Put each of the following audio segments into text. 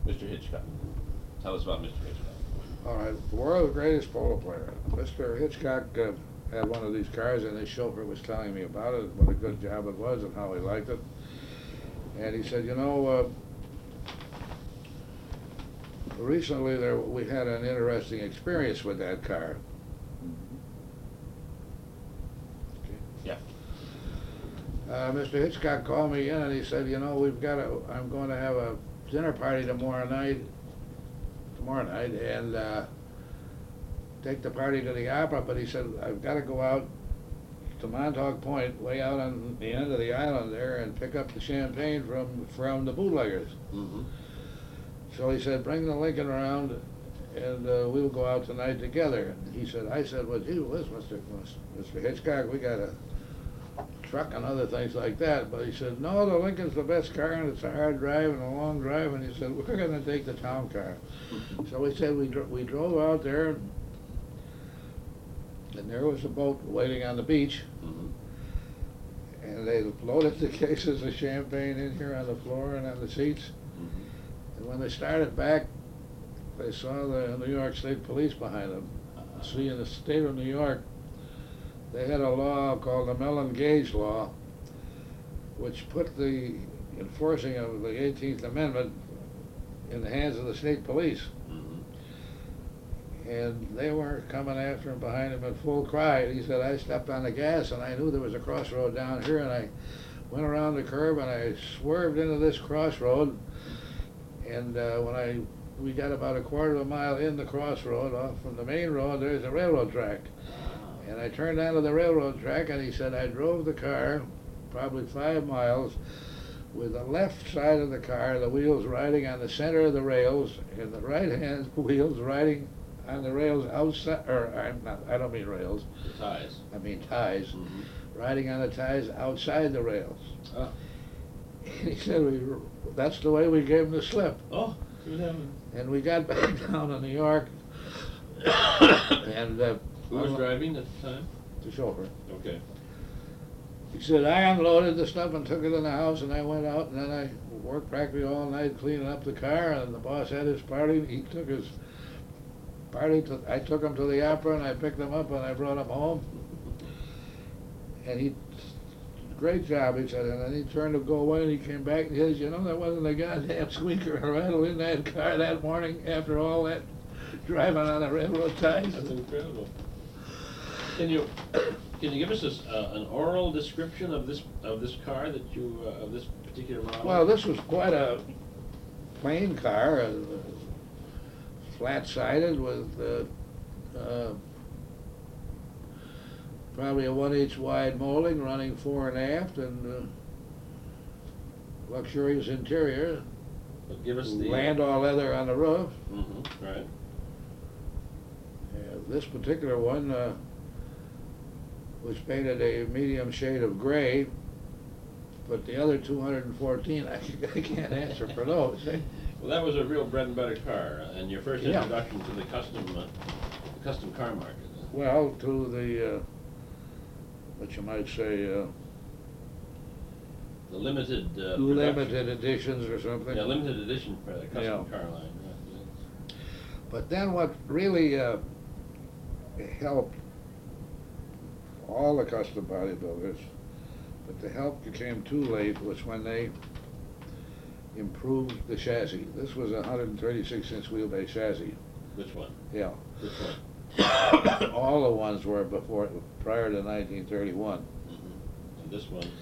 Mr. Hitchcock. Tell us about Mr. Hitchcock. All right, the world's greatest polo player. Mr. Hitchcock had one of these cars, and his chauffeur was telling me about it, what a good job it was, and how he liked it. And he said, you know, recently we had an interesting experience with that car. Yeah. Mr. Hitchcock called me in and he said, you know, I'm going to have a dinner party tomorrow night, and take the party to the opera, but he said, I've got to go out to Montauk Point, way out on the end of the island there, and pick up the champagne from the bootleggers. Mm-hmm. So he said, bring the Lincoln around, and we'll go out tonight together. And I said, well, gee whiz, Mr. Hitchcock, we got a truck and other things like that. But he said, no, the Lincoln's the best car, and it's a hard drive and a long drive. And he said, we're going to take the town car. So he said, we drove out there, and there was a boat waiting on the beach. Mm-hmm. And they loaded the cases of champagne in here on the floor and on the seats. Mm-hmm. And when they started back, they saw the New York State Police behind them. See, in the state of New York, they had a law called the Mellon Gage Law, which put the enforcing of the 18th Amendment in the hands of the state police. Mm-hmm. And they were coming after him behind him in full cry. He said, I stepped on the gas and I knew there was a crossroad down here, and I went around the curb and I swerved into this crossroad. And when we got about a quarter of a mile in the crossroad off from the main road, there's a railroad track. And I turned onto the railroad track, and he said I drove the car probably 5 miles with the left side of the car, the wheels riding on the center of the rails, and the right-hand wheels riding on the rails outside, I don't mean rails. The ties. I mean ties. Mm-hmm. Riding on the ties outside the rails. Oh. And he said that's the way we gave him the slip. Oh, good heavens. And we got back down to New York, and who was driving at the time? the chauffeur. Okay. He said, I unloaded the stuff and took it in the house, and I went out, and then I worked practically all night cleaning up the car, and the boss had his party. He took his party, I took him to the opera, and I picked him up, and I brought him home. And great job, he said, and then he turned to go away, and he came back, and he says, you know, there wasn't a goddamn squeaker or rattle in that car that morning after all that driving on the railroad ties. That's incredible. Can you give us an oral description of this car that you of this particular model? Well, this was quite a plain car, flat-sided with probably a 1/8 wide molding running fore and aft, and luxurious interior. But give us the Landau leather on the roof. Mm-hmm. Right. This particular one was painted a medium shade of gray, but the other 214, I can't answer for those. Well, that was a real bread and butter car, and your first Yeah. introduction to the custom car market. Well, to the what you might say, The limited limited editions or something. Yeah, limited edition for the custom Yeah. car line. Right. But then what really helped all the custom bodybuilders, but the help came too late, was when they improved the chassis. This was a 136-inch wheelbase chassis. Which one? Yeah. Which one? All the ones were prior to 1931. Mm-hmm. And this one?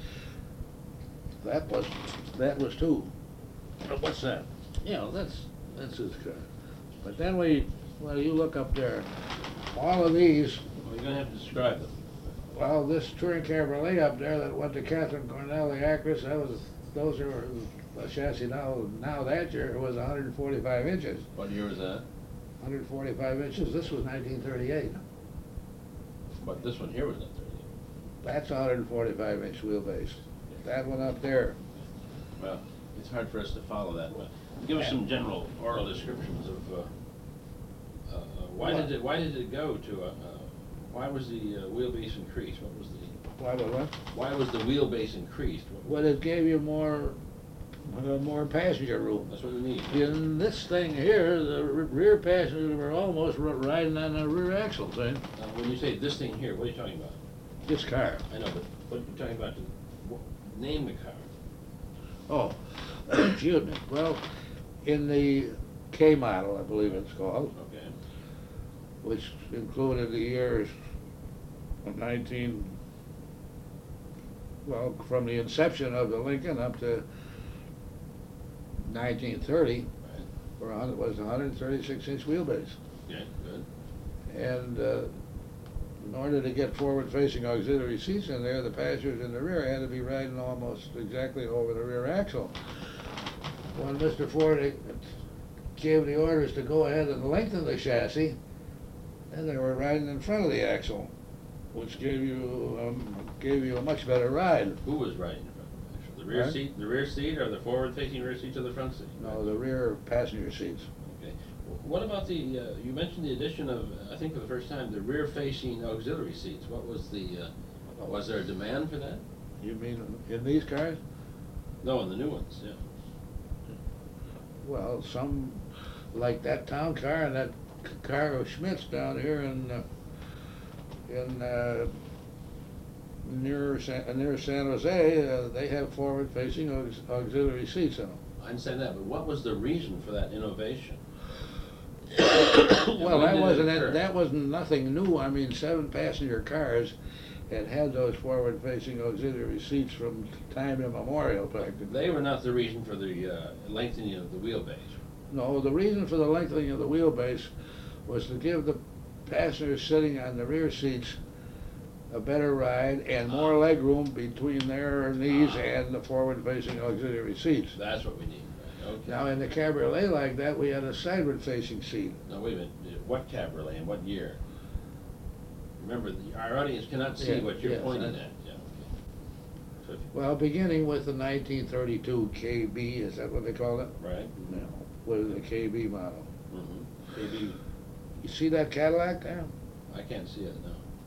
That was two. What's that? Yeah, that's his car. But then you look up there, all of these. Well, you're going to have to describe them. Well, this touring cabriolet up there that went to Catherine Cornell, the actress, those are a chassis now that year it was 145 inches. What year was that? 145 inches. This was 1938. But this one here was not 38. That's a 145 inch wheelbase. That one up there. Well, it's hard for us to follow that, but give us some general oral descriptions of why did it go to why was the wheelbase increased? What was the Why why was the wheelbase increased? Well, it gave you more more passenger room. That's what we need. In this thing here, the rear passengers were almost riding on the rear axle, see? When you say this thing here, what are you talking about? This car. I know, but what are you talking about? Name the car. Oh, excuse me. Well, in the K model, I believe it's called, Okay. which included the years of from the inception of the Lincoln up to 1930, Right. was 136-inch wheelbase. Okay, good. And in order to get forward-facing auxiliary seats in there, the passengers in the rear had to be riding almost exactly over the rear axle. When Mr. Ford gave the orders to go ahead and lengthen the chassis, then they were riding in front of the axle, which gave you a much better ride. Who was riding in front of the axle? The rear Right. seat, the rear seat, or the forward-facing rear seat, or the front seat? No, the rear passenger seats. Okay. What about the, you mentioned the addition of, I think for the first time, the rear-facing auxiliary seats. What was was there a demand for that? You mean in these cars? No, in the new ones, yeah. Well, some, like that town car and that car of Schmidt's down here near San Jose, they have forward-facing auxiliary seats in them. I understand that, but what was the reason for that innovation? Well, when did it occur? that wasn't nothing new. I mean, 7-passenger cars had those forward-facing auxiliary seats from time immemorial, practically. They were not the reason for the lengthening of the wheelbase. No, the reason for the lengthening of the wheelbase was to give the passengers sitting on the rear seats a better ride and more leg room between their knees and the forward-facing auxiliary seats. That's what we need, right? Okay. Now, in the cabriolet like that, we had a sideward-facing seat. Now, wait a minute, what cabriolet and what year? Remember, our audience cannot see what you're yes, pointing at. Yeah, okay. So if Well, beginning with the 1932 KB, is that what they call it? right? No, with the KB model. Mm-hmm. Maybe, You see that Cadillac there? I can't see it now.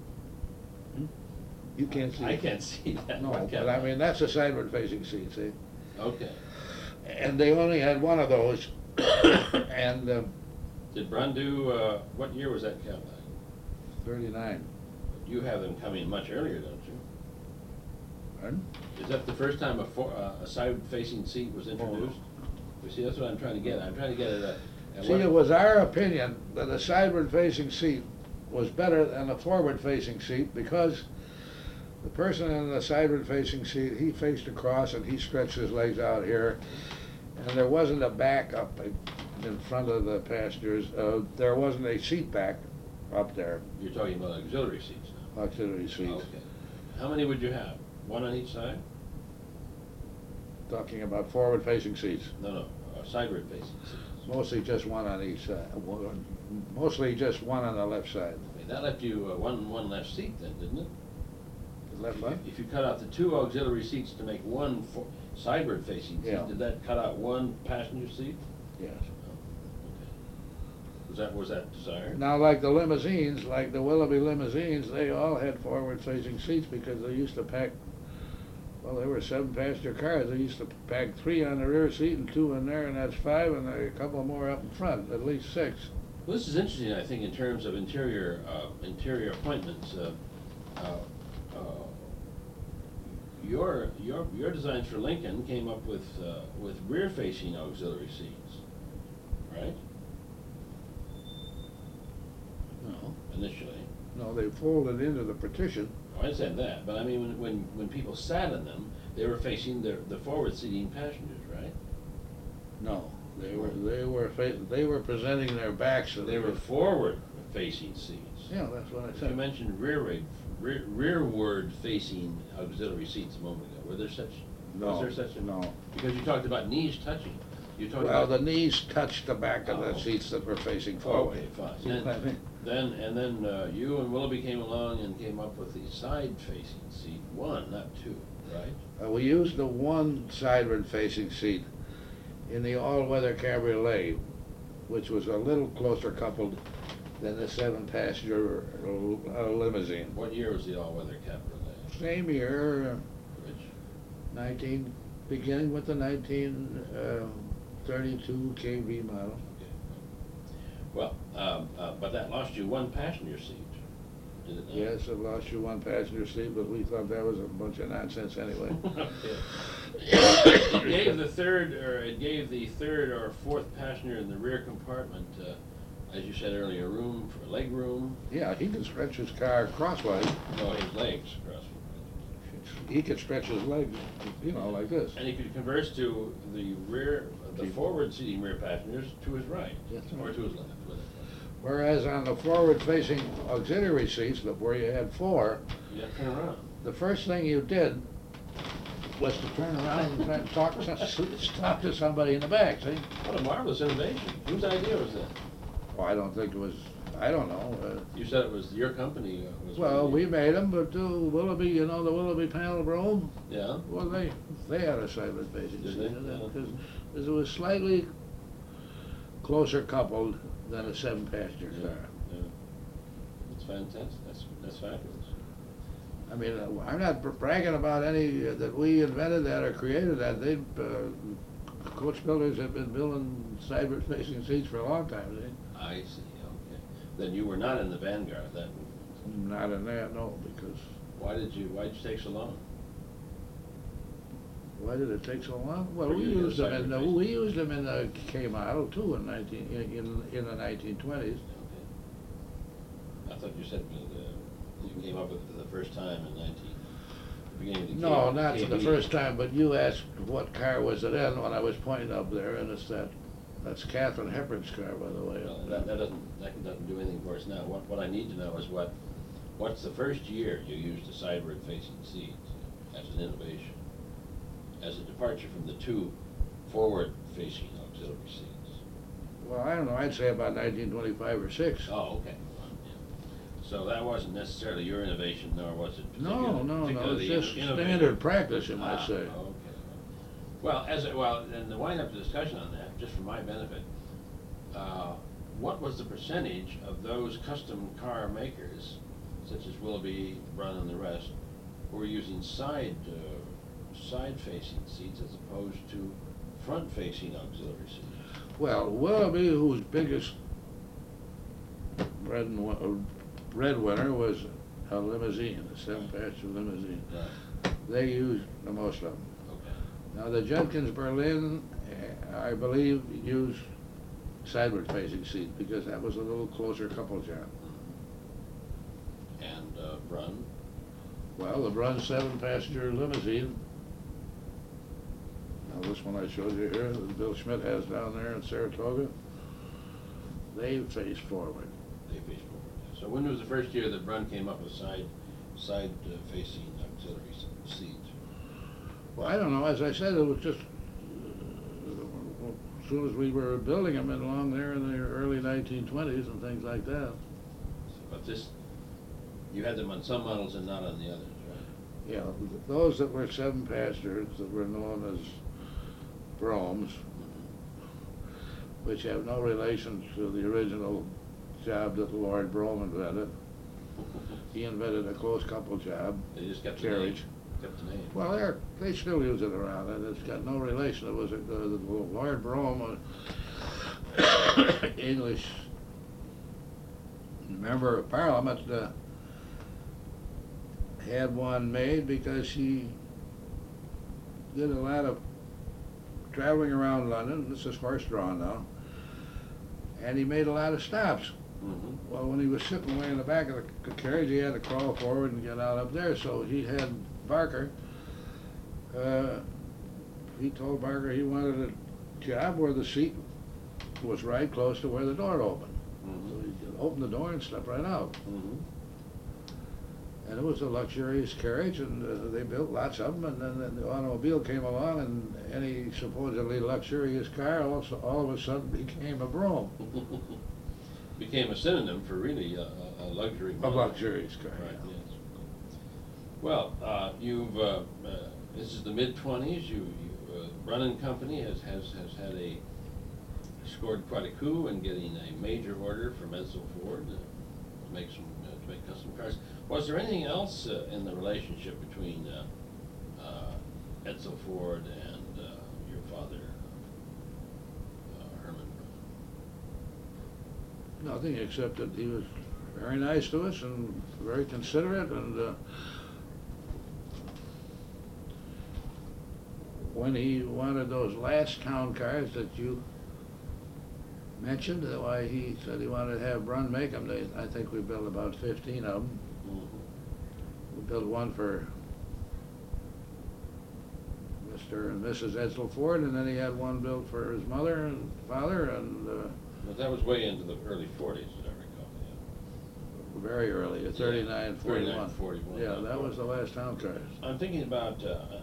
You can't see it. I can't see that. No, What but I Cadillac? mean, that's a sideward-facing seat, see? Okay. And they only had one of those, and Did Brun do, what year was that Cadillac? 39. You have them coming much earlier, don't you? Pardon? Is that the first time a side-facing seat was introduced? You see, that's what I'm trying to get at. I'm trying to get at See, it was our opinion that a sideward-facing seat was better than a forward-facing seat because the person in the sideward-facing seat, he faced across and he stretched his legs out here, and there wasn't a back up in front of the passengers. There wasn't a seat back up there, You're talking about auxiliary seats now. auxiliary seats. Okay. How many would you have? One on each side? Talking about forward-facing seats. No, sideward-facing seats. Mostly just one on each side. Mostly just one on the left side. Okay, that left you one left seat then, didn't it? The left one? If you cut out the two auxiliary seats to make one sideward-facing seat, Yeah. did that cut out one passenger seat? Yes. Was that desired? Now, like the limousines, like the Willoughby limousines, they all had forward-facing seats because they used to pack, well, they were 7-passenger cars. They used to pack 3 on the rear seat and 2 in there, and that's 5, and a couple more up in front, at least 6. Well, this is interesting, I think, in terms of interior appointments. Your designs for Lincoln came up with rear-facing auxiliary seats, right? No. Initially. No, they folded into the partition. Oh, I understand that, but I mean, when people sat in them, they were facing the forward-seating passengers, right? No, they were presenting their backs. So They were forward-facing seats. Yeah, that's what I You said. mentioned rearward-facing auxiliary seats a moment ago. Were there such? No, Was there such? no. Because you talked about knees touching. You talked Well, about. the knees touched the back of Oh. the seats that were facing forward. Okay, fine. See what I mean? Then you and Willoughby came along and came up with the side-facing seat, one, not two, right? We used the one sideward-facing seat in the all-weather cabriolet, which was a little closer coupled than the 7-passenger limousine. What year was the all-weather Cabriolet? Same year, Which? 19, beginning with the 1932 KV model. Okay. Well, but that lost you one passenger seat, did it not? Yes, it lost you one passenger seat, but we thought that was a bunch of nonsense anyway. Okay. It gave the third or fourth passenger in the rear compartment, as you said earlier, room for leg room. Yeah, he could stretch his car crosswise. No, his legs across. He could stretch his legs, you know, like this. And he could converse to the rear, the forward seating rear passengers to his right, Yes, or sir. to his left. Whatever. Whereas on the forward-facing auxiliary seats, where you had four, You have to turn around. the first thing you did was to turn around and try to talk to somebody in the back, see? What a marvelous innovation. Whose idea was that? Well, I don't think it was, I don't know. You said it was your company. Was Well, one of we the- made them, but Willoughby, you know, the Willoughby panel room, Yeah. well, they had a silent facing Did seat they? in Yeah. it, because it was slightly closer coupled than a seven-passenger Yeah. car. Yeah. That's fantastic. That's fabulous. I mean, I'm not bragging about any that we invented that or created that. They, coach builders have been building side-facing seats for a long time. I see. Okay. Then you were not in the vanguard. That. Not in that, no, because Why did you take so long? why did it take so long? Well, For we you to get used them in the side-facing. K model too in the 1920s. Okay. I thought you said you came up with it for the first time in beginning of the No, not for the KB. first time, but you asked what car was it in when I was pointing up there, and it's that's Katharine Hepburn's car, by the way. Well, that doesn't do anything for us now. What I need to know is what's the first year you used a sideward facing seat as an innovation, as a departure from the two forward facing auxiliary seats. Well, I don't know, I'd say about 1925 or 6. Oh, okay. Yeah. So that wasn't necessarily your innovation, nor was it No, particularly it's just innovative. standard practice, you might say. Okay. Well, and to wind up the discussion on that, just for my benefit, what was the percentage of those custom car makers, such as Willoughby, Brunn, and the rest, who were using side-facing seats as opposed to front-facing auxiliary seats? Well, Willoughby, whose biggest breadwinner was a limousine, a seven-passenger limousine. Right. They used the most of them. Okay. Now, the Judkins Berlin, I believe, used sideward-facing seats because that was a little closer couple job. And Brunn? Well, the Brunn seven-passenger limousine, now this one I showed you here, that Bill Schmidt has down there in Saratoga, they face forward. They faced forward. So when was the first year that Brunn came up with side-facing auxiliary seats? Well, I don't know, as I said, it was just, as soon as we were building them along there in the early 1920s and things like that. But you had them on some models and not on the others, right? Yeah, those that were seven-passengers that were known as Bromes, which have no relation to the original job that Lord Brougham invented. He invented a close couple job. They just kept carriage. Kept the name. Well, they still use it around, and it's got no relation. It was Lord Brougham, English member of Parliament, had one made because he did a lot of traveling around London. This is horse-drawn now. And he made a lot of stops. Mm-hmm. Well, when he was sitting way in the back of the carriage, he had to crawl forward and get out up there. So he had Barker, he told Barker he wanted a job where the seat was right close to where the door opened. Mm-hmm. So he could open the door and step right out. Mm-hmm. And it was a luxurious carriage, and they built lots of them, and then the automobile came along, and any supposedly luxurious car also all of a sudden became a Brougham. Became a synonym for really a luxury A model. luxurious car. Right, Yeah. yes. Well, you've, this is the mid-20s, Brunn and Company has scored quite a coup in getting a major order from Edsel Ford to make custom cars. Was there anything else in the relationship between Edsel Ford and Nothing, except that he was very nice to us and very considerate, and when he wanted those last town cars that you mentioned, why he said he wanted to have Brun make them. I think we built about 15 of them. We built one for Mr. and Mrs. Edsel Ford, and then he had one built for his mother and father, and But that was way into the early 40s, as I recall. Yeah. very early, 39, 41. 39, 41. Yeah, that was the last town cars. I'm thinking about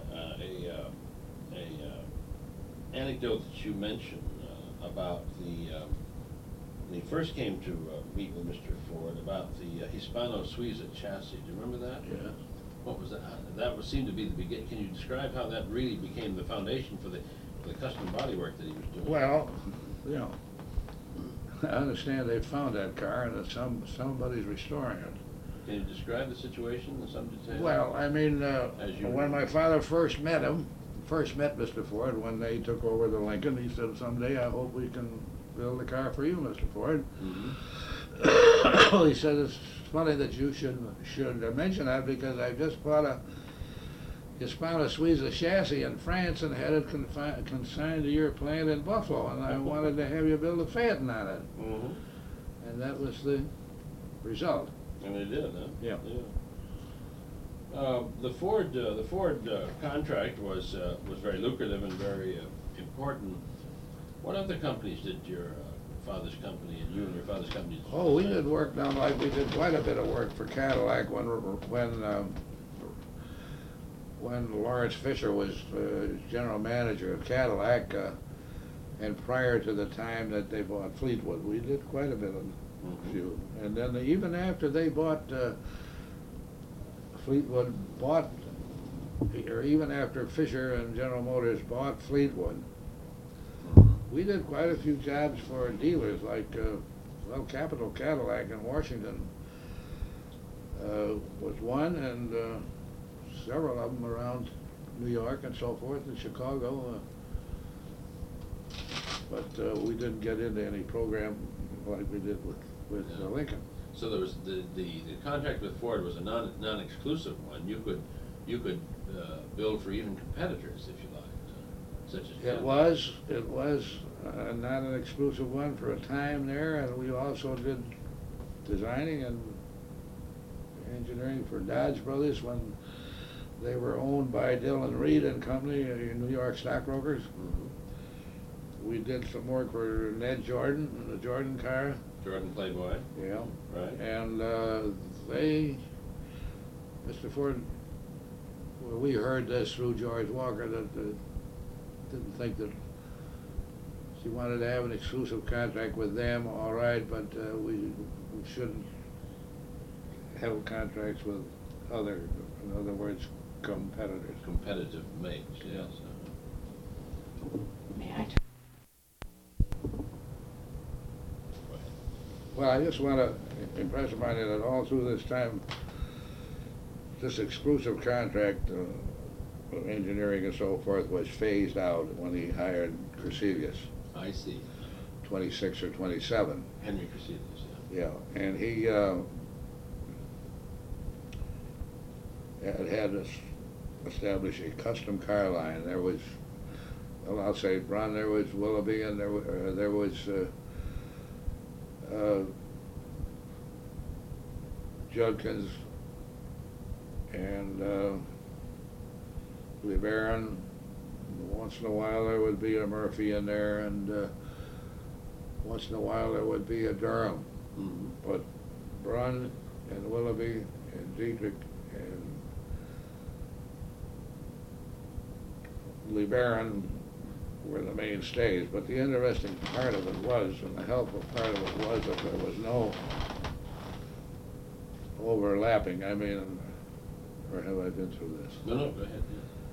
anecdote that you mentioned about when he first came to meet with Mr. Ford, about the Hispano Suiza chassis. Do you remember that? Yeah. What was that? That would seem to be the beginning. Can you describe how that really became the foundation for the custom bodywork that he was doing? Well, you know, I understand they found that car and that somebody's restoring it. Can you describe the situation in some detail? Well, I mean, As you when would. my father first met Mr. Ford, when they took over the Lincoln, he said, "Someday I hope we can build a car for you, Mr. Ford." Mm-hmm. He said, "It's funny that you should mention that, because I just bought a Hispano Suiza chassis in France and had it consigned to your plant in Buffalo, and I wanted to have you build a Phaeton on it." Mm-hmm. And that was the result. And they did, huh? Yeah. The Ford contract was very lucrative and very important. What other companies did your father's company and you and your father's company? Oh, we did work down, like we did quite a bit of work for Cadillac when Lawrence Fisher was general manager of Cadillac, and prior to the time that they bought Fleetwood. We did quite a bit of few. And then even after they bought Fleetwood or even after Fisher and General Motors bought Fleetwood, we did quite a few jobs for dealers like Capital Cadillac in Washington was one, and several of them around New York and so forth, and Chicago. But we didn't get into any program like we did with Lincoln. So there was the contract with Ford was a non-exclusive one. You could build for even competitors if you liked, such as It was not an exclusive one for a time there, and we also did designing and engineering for Dodge Brothers when they were owned by Dillon Reed and Company, New York stockbrokers. Mm-hmm. We did some work for Ned Jordan and the Jordan car. Jordan Playboy. Yeah. Right. And Mr. Ford, well, we heard this through George Walker, that didn't think that she wanted to have an exclusive contract with them, all right, but we shouldn't have contracts with other, in other words, competitors. Competitive makes, yes. May I? Well, I just want to impress upon you that all through this time, this exclusive contract of engineering and so forth was phased out when he hired Creselius, I see. 26 or 27. Henry Creselius, Yeah, and he had us establish a custom car line. There was, well, I'll say Brun, there was Willoughby, and there was Judkins and LeBaron. Once in a while there would be a Murphy in there, and once in a while there would be a Durham. Mm-hmm. But Brun and Willoughby and Dietrich and LeBaron were the mainstays. But the interesting part of it was, and the helpful part of it was, that there was no overlapping. I mean, or have I been through this? No, go ahead.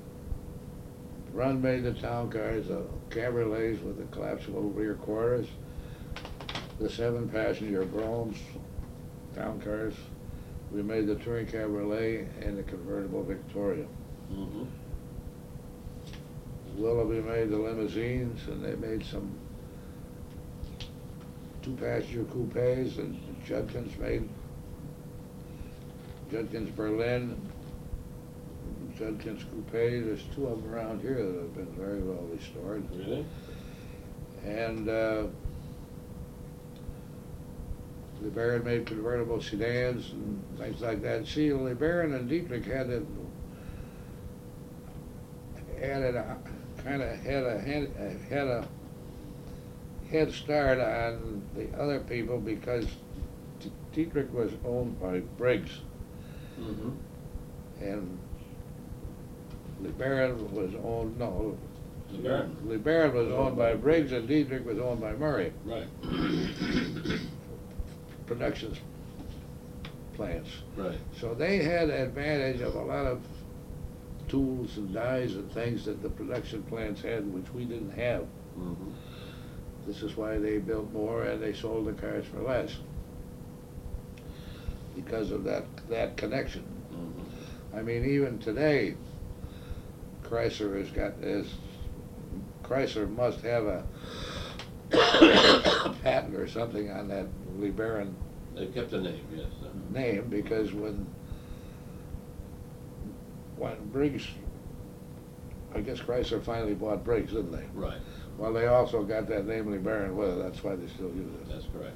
Brun made the town cars, the cabriolets with the collapsible rear quarters, the 7-passenger Bromes town cars. We made the touring cabriolet and the convertible Victoria. Mm-hmm. Willoughby made the limousines, and they made some two-passenger coupes that Judkins made. Judkins Berlin, Judkins Coupe. There's two of them around here that have been very well restored. Really? And LeBaron made convertible sedans and things like that. See, LeBaron and Dietrich had a head start on the other people because Dietrich was owned by Briggs. Mm-hmm. And LeBaron was owned, no, LeBaron. LeBaron was owned by Briggs and Dietrich was owned by Murray. Right. Productions plants. Right. So they had advantage of a lot of tools and dies and things that the production plants had, which we didn't have. Mm-hmm. This is why they built more and they sold the cars for less. Because of that connection. Mm-hmm. I mean, even today, Chrysler must have a patent or something on that LeBaron They kept the name, yes. name, because when Briggs, I guess Chrysler finally bought Briggs, didn't they? Right. Well, they also got that name LeBaron with it, that's why they still use it. That's correct.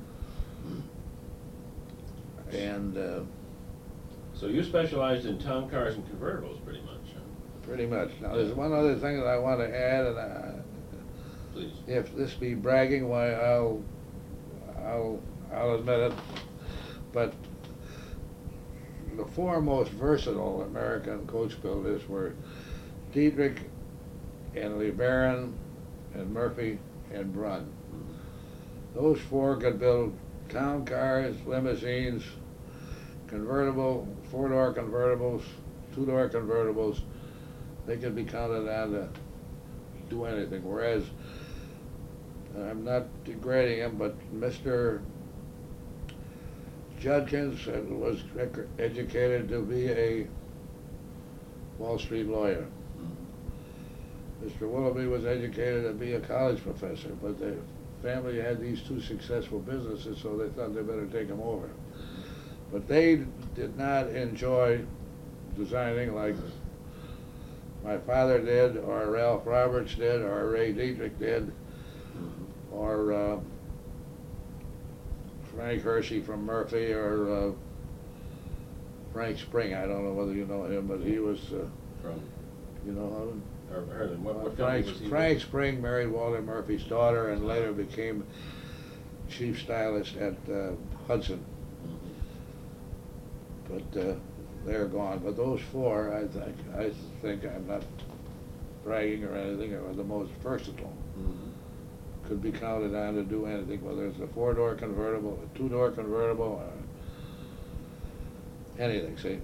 And So you specialized in town cars and convertibles, pretty much, huh? pretty much. Now, there's one other thing that I want to add, and Please. if this be bragging, why I'll admit it. But the four most versatile American coach builders were Dietrich and LeBaron and Murphy and Brunn. Those four could build town cars, limousines, convertible, four-door convertibles, two-door convertibles. They could be counted on to do anything. Whereas, I'm not degrading him, but Mr. Judkins was educated to be a Wall Street lawyer. Mr. Willoughby was educated to be a college professor, but the family had these two successful businesses, so they thought they better take them over. But they did not enjoy designing like my father did, or Ralph Roberts did, or Ray Dietrich did, or Frank Hershey from Murphy, or Frank Spring. I don't know whether you know him, but he was, From, you know him? or heard of him. What Frank, company was he Frank with? Spring married Walter Murphy's daughter and later became chief stylist at Hudson. Mhm. But they're gone. But those four, I think I'm not bragging or anything, are the most versatile. Mhm. Could be counted on to do anything, whether it's a four-door convertible, a two-door convertible, or anything, see?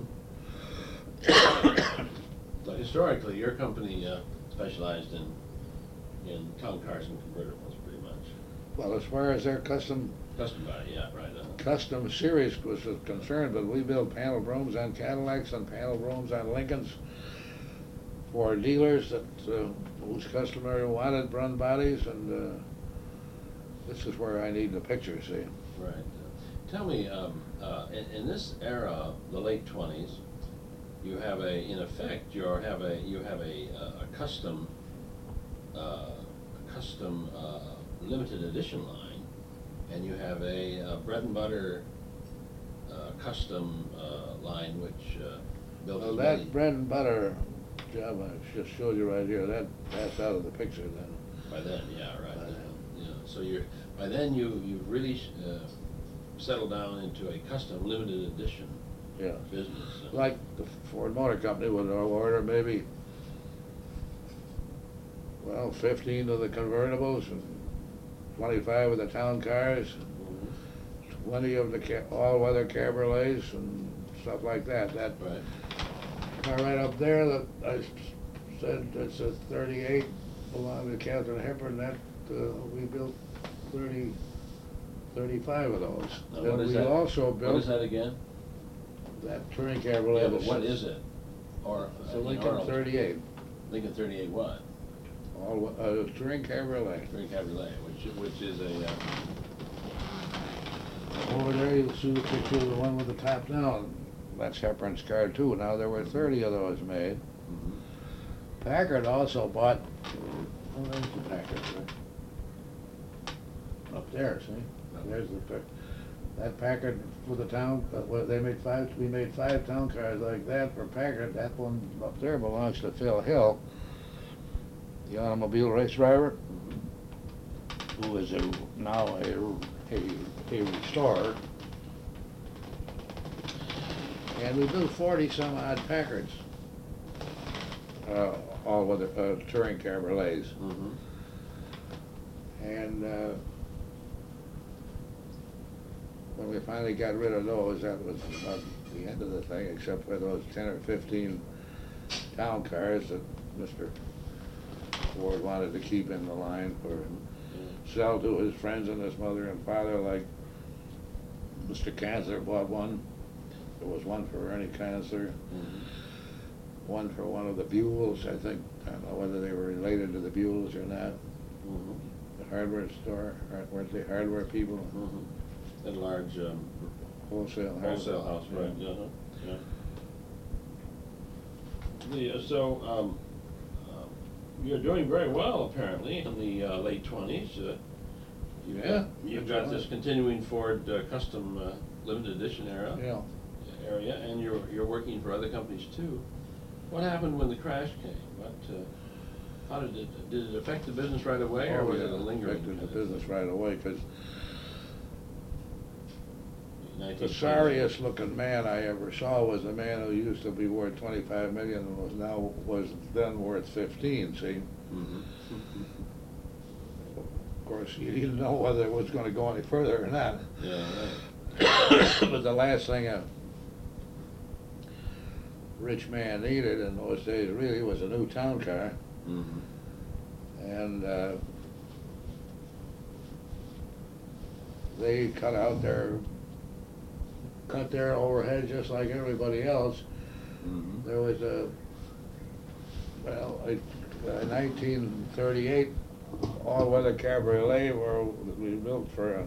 Mhm. So historically, your company specialized in town cars and convertibles, pretty much. Well, as far as their custom Custom body, yeah, right. custom series was concerned, but we built panel brooms on Cadillacs and panel brooms on Lincolns for dealers that whose customer wanted Brunn bodies, and this is where I need the picture, see? Right. Tell me, in this era, the late 20s, you have in effect, you have a custom limited edition line, and you have a bread and butter custom line which built. Well, that bread and butter job I just showed you right here, that's out of the picture then. By then, yeah, right. By then. Yeah. So by then you've really settled down into a custom limited edition Yeah. business. Like the Ford Motor Company would order maybe, well, 15 of the convertibles and 25 of the town cars, Mhm. 20 of the all-weather cabriolets and stuff like that. That Right. car right up there that I said it's a 38, belonged to Catherine Hepburn, that we built 35 of those. Now, Then what is we that? also What built is that again? that touring cabriolet. Yeah, but what is it? Or It's a in Lincoln Arnold? 38, Lincoln 38 what? touring cabriolet. Touring Cabriolet, which which is a, Over there, you'll see the picture of the one with the top down. That's Hepburn's car too. Now, there were 30 of those made. mhm. Packard also bought, oh, there's the Packard, right? Up there, see? There's that Packard for the town, we made 5 town cars like that for Packard. That one up there belongs to Phil Hill, the automobile race driver, who is now a restorer. And we built 40 some odd Packards, all with touring cabriolets. Mhm. And when we finally got rid of those, that was about the end of the thing, except for those 10 or 15 town cars that Mr. Ford wanted to keep in the line for sell to his friends and his mother and father, like Mr. Kanzler bought one. There was one for Ernie Kanzler, one for one of the Buells, I think. I don't know whether they were related to the Buells or not. Mhm. The hardware store, weren't they hardware people? Mhm. That large Wholesale house, right, yeah. Yeah. So, you're doing very well, apparently, in the late 20s. Yeah. You've got this continuing Ford custom limited edition Yeah. area, and you're working for other companies too. What happened when the crash came? How did it affect the business right away, or was it a lingering? Affected the business right away, because the 1920s? sorriest looking man I ever saw was a man who used to be worth 25 million and was then worth 15, see? Mhm. Of course, you didn't know whether it was gonna go any further or not. Yeah, But the last thing a rich man needed in those days really was a new town car. Mhm. And they cut their overhead just like everybody else. Mhm. There was a 1938 all-weather cabriolet where we built for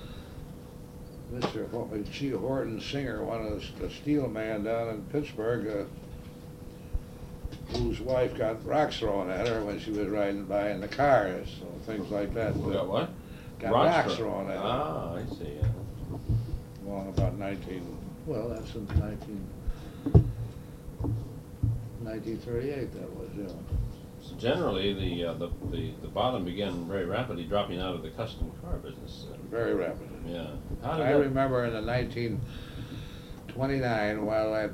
Mr. G. Horton Singer, one of the steel man down in Pittsburgh, whose wife got rocks thrown at her when she was riding by in the cars, so things like that. We got what? Got rocks thrown at her. Ah, I see. Yeah. Well, about that's in 1938 that was, yeah. So generally, the bottom began very rapidly dropping out of the custom car business. Very rapidly. Yeah. I remember in the 1929, while that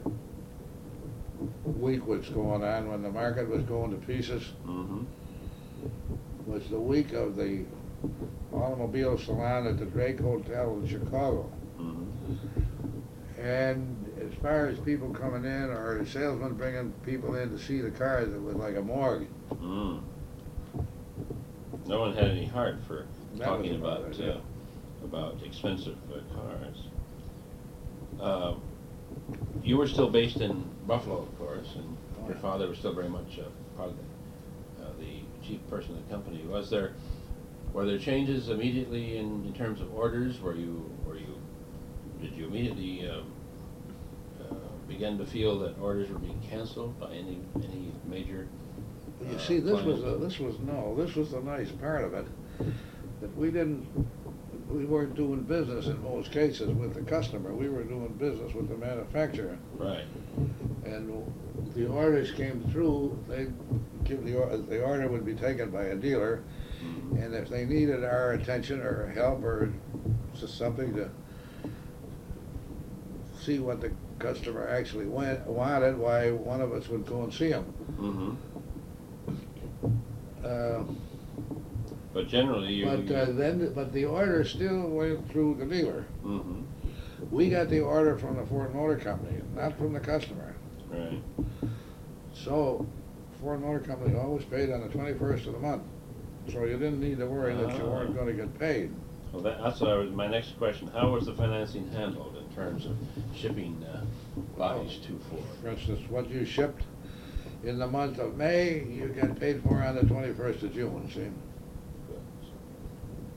week was going on, when the market was going to pieces, Mm-hmm. was the week of the automobile salon at the Drake Hotel in Chicago. Mm-hmm. And as far as people coming in or salesmen bringing people in to see the cars, it was like a morgue. Mm. No one had any heart for That talking was about expensive cars. You were still based in Buffalo, of course, and your father was still very much part of the chief person of the company. Were there changes immediately in terms of orders? Did you immediately begin to feel that orders were being canceled by any major? You see, this was clients? the nice part of it, that we weren't doing business in most cases with the customer. We were doing business with the manufacturer. Right. And the orders came through, they'd give the order would be taken by a dealer, Mm-hmm. and if they needed our attention or help or just something to see what the customer actually wanted, why, one of us would go and see him. Mm-hmm. Uh, But generally, but the order still went through the dealer. Mm-hmm. We got the order from the Ford Motor Company, not from the customer. Right. So, Ford Motor Company always paid on the 21st of the month. So you didn't need to worry that you weren't going to get paid. Well, that's my next question. How was the financing handled in terms of shipping bodies to Ford? For instance, what you shipped in the month of May, you get paid for on the 21st of June, see?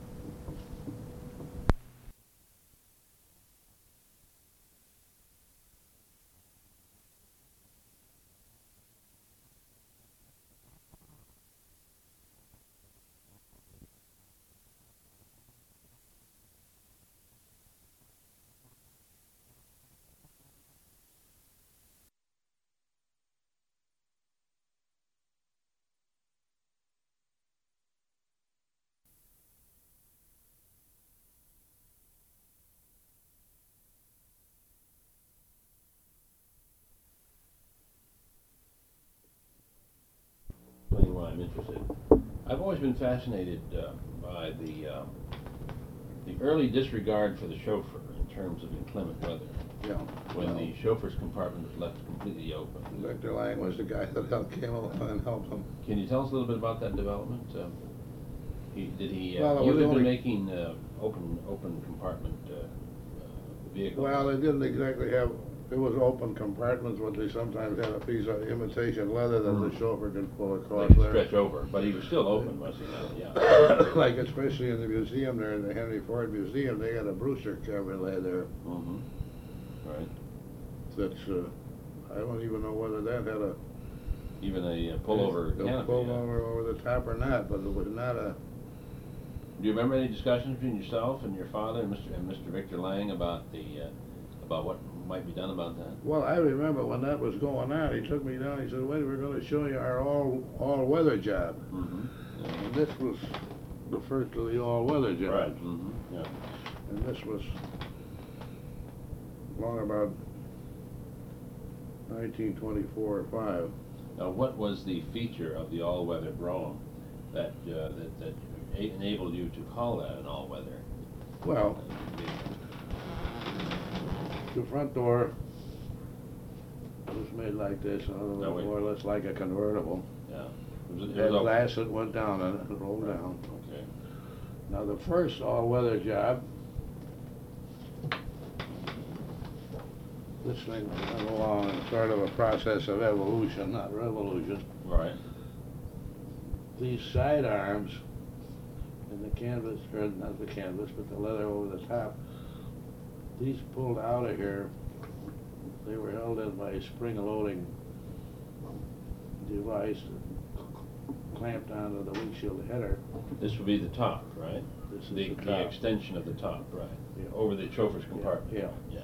always been fascinated by the early disregard for the chauffeur in terms of inclement weather. Yeah. When Well, the chauffeur's compartment was left completely open. Victor Lang was the guy that came along and helped him. Can you tell us a little bit about that development? Did he? Well, it You was had been only- making open compartment vehicles. Well, they didn't exactly have, it was open compartments, but they sometimes had a piece of imitation leather that the chauffeur could pull across Like there. stretch over, but he was still open, was he not? Yeah. Like especially in the museum there, in the Henry Ford Museum, they got a Brewster Cabriolet there. Mm-hmm. Right. That's, I don't even know whether that had a Even a pullover a canopy. pullover over the top or not, but it was not a, Do you remember any discussions between yourself and your father and Mr. Victor Lang about about what might be done about that? well, I remember when that was going on, he took me down, he said, wait, we're gonna show you our all-weather job. Mm-hmm. And this was the first of the all-weather jobs. Right. Mm-hmm. Yeah. And this was long about 1924 or 5. Now, what was the feature of the all-weather Brougham that enabled you to call that an all-weather? Well, the front door was made like this, in other No, words, wait. more or less like a convertible. Yeah. It had glass that went down and it rolled down. Okay. Now, the first all-weather job, this thing went along in sort of a process of evolution, not revolution. Right. These side arms and the canvas, or not the canvas, but the leather over the top, these pulled out of here, they were held in by a spring-loading device clamped onto the windshield header. This would be the top, right? This is The the top. extension of the top, right? Yeah. Over the chauffeur's compartment. Yeah. Yeah.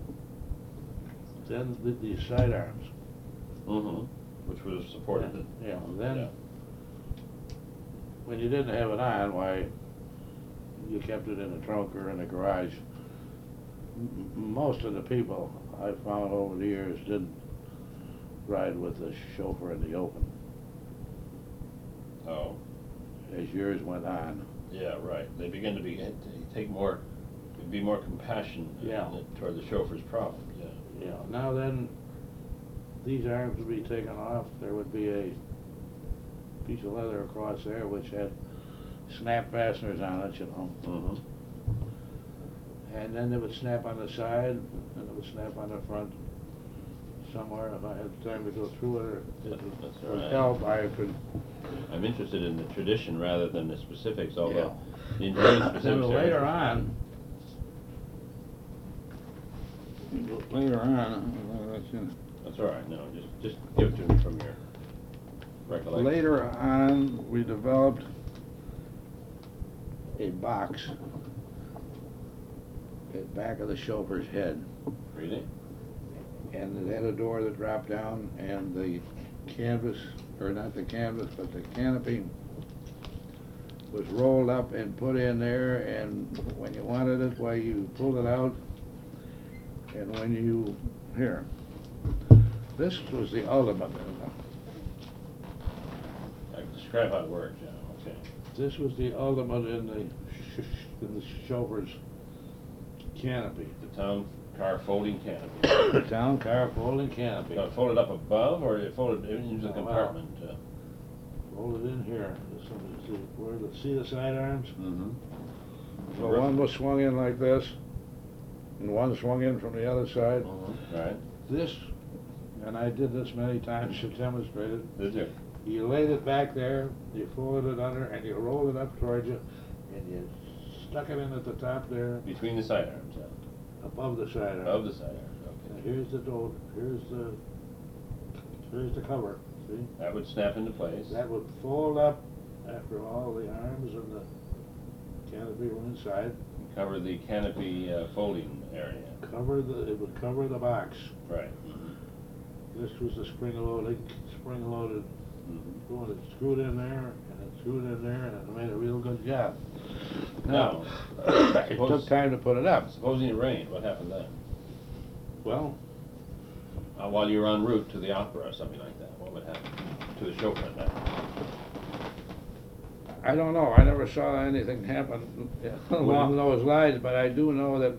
Then these side arms. Mm-hmm. Which was supported. Yeah, and then, Yeah. when you didn't have it on, why, you kept it in the trunk or in the garage. Most of the people I found over the years didn't ride with the chauffeur in the open Oh. as years went on. Yeah, right. They begin to be more compassion Yeah. toward the chauffeur's problem. Yeah. Yeah, now then, these arms would be taken off, there would be a piece of leather across there which had snap fasteners on it, you know. Mm-hmm. And then they would snap on the side, and it would snap on the front somewhere. If I had time to go through it, or if That's it all would right. help, I could. I'm interested in the tradition rather than the specifics, although Yeah. the internal specifics Then are later interesting. That's all right. No, just give it to me from your recollection. Later on, we developed a box at back of the chauffeur's head. Really? And it had a door that dropped down, and the canvas, or not the canvas, but the canopy was rolled up and put in there, and when you wanted it, why, you pulled it out, and when you, here, this was the ultimate. Describe how it worked, yeah, okay. This was the ultimate in the chauffeur's canopy. The town car folding canopy. The town car folding canopy. Now, it folded up above, or it folded into the Oh, wow. compartment? Rolled it in here. See the side arms? Mm-hmm. So one was swung in like this, and one swung in from the other side. Right. This, and I did this many times to demonstrate it, Did you? you laid it back there, you folded it under, and you rolled it up towards you, and you stuck it in at the top there, Between the side arms, yeah. above the side arm. Above the side arms, Now okay. here's the cover, see? That would snap into place. That would fold up after all the arms and the canopy were inside. Cover the canopy folding area. It would cover the box. Right. This was the spring-loaded, Mm-hmm. it screwed in there, and it screwed in there, and it made a real good job. Now, It took time to put it up. supposing it rained, what happened then? Well, While you were en route to the opera or something like that, what would happen to the chauffeur at night? I don't know, I never saw anything happen along those lines, but I do know that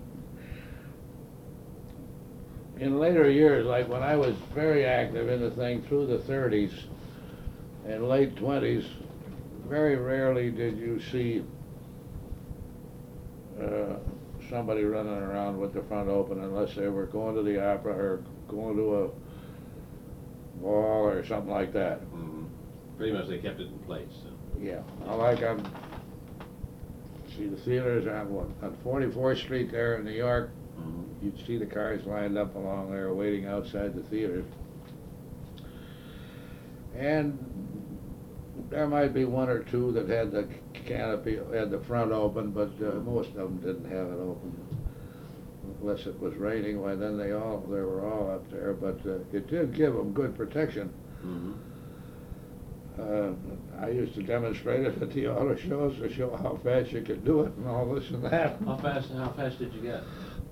in later years, like when I was very active in the thing through the 30s and late 20s, very rarely did you see somebody running around with the front open unless they were going to the opera or going to a ball or something like that. Mm-hmm. Pretty much they kept it in place. So. Yeah, like see the theaters on 44th Street there in New York. Mm-hmm. You'd see the cars lined up along there waiting outside the theater. And there might be one or two that had the canopy, had the front open, but most of them didn't have it open. Unless it was raining, why then they were all up there, but it did give them good protection. Mm-hmm. I used to demonstrate it at the auto shows to show how fast you could do it and all this and that. How fast did you get?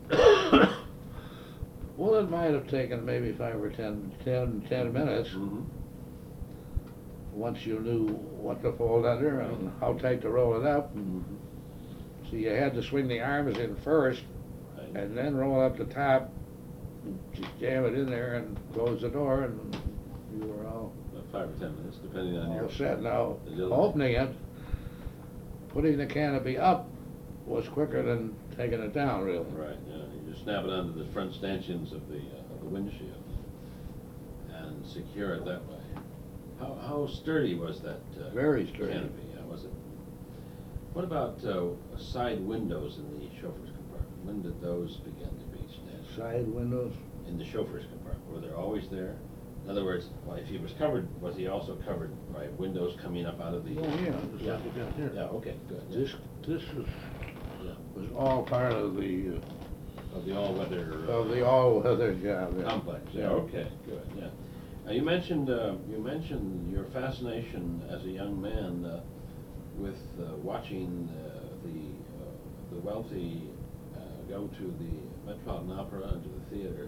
Well, it might have taken maybe 5 or 10 minutes. Mm-hmm. Once you knew what to fold under and how tight to roll it up. Mm-hmm. So you had to swing the arms in first, Right. and then roll up the top, just jam it in there and close the door, and you were all 5 or 10 minutes, depending on your set. Now, agility. opening it, putting the canopy up was quicker than taking it down, really. Right. Yeah. You just snap it onto the front stanchions of the windshield and secure it that way. How sturdy was that? Very sturdy. Canopy. Was it? What about side windows in the chauffeur's compartment? When did those begin to be standard? Side windows? In the chauffeur's compartment, were they always there? In other words, well, if he was covered, was he also covered by windows coming up out of the? Oh, yeah. Yeah. Like you got here. Yeah. Okay. Good. Yeah. This was all part of the Of the all-weather. all-weather job. Yeah. Complex. Yeah. Okay. Good. Yeah. Now you mentioned your fascination as a young man with watching the wealthy go to the Metropolitan Opera and to the theater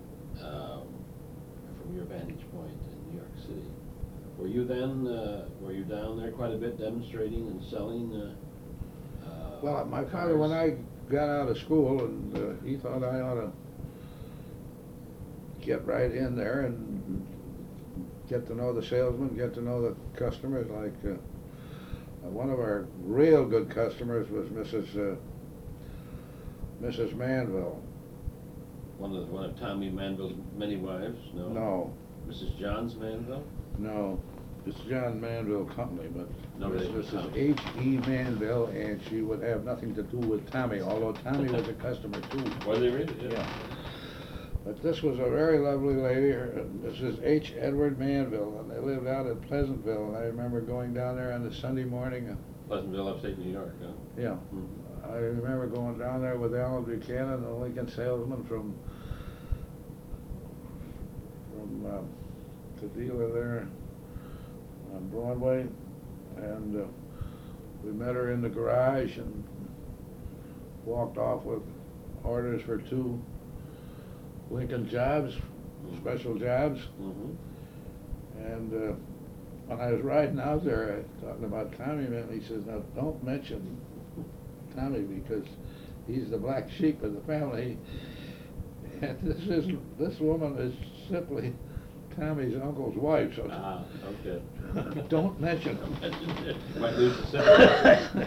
from your vantage point in New York City. Were you down there quite a bit demonstrating and selling? Well, my father, when I got out of school, and he thought I ought to get right in there and get to know the salesmen, get to know the customers. Like one of our real good customers was Mrs. Manville. One of Tommy Manville's many wives? No. No. Mrs. Johns Manville? No. It's John Manville Company, but No, this is H.E. Manville, and she would have nothing to do with Tommy, although Tommy was a customer too. Was he really? Yeah. But this was a very lovely lady, Mrs. H. Edward Manville, and they lived out in Pleasantville, and I remember going down there on a Sunday morning. Pleasantville, upstate New York, huh? Yeah. Mm-hmm. I remember going down there with Alan Buchanan, the Lincoln salesman from the dealer there on Broadway, and we met her in the garage and walked off with orders for 2 Lincoln jobs, special jobs. Mm-hmm. And when I was riding out there talking about Tommy, he says, "Now don't mention Tommy because he's the black sheep of the family." And this woman is simply Tommy's uncle's wife, so okay. don't mention him. Might lose the sympathy.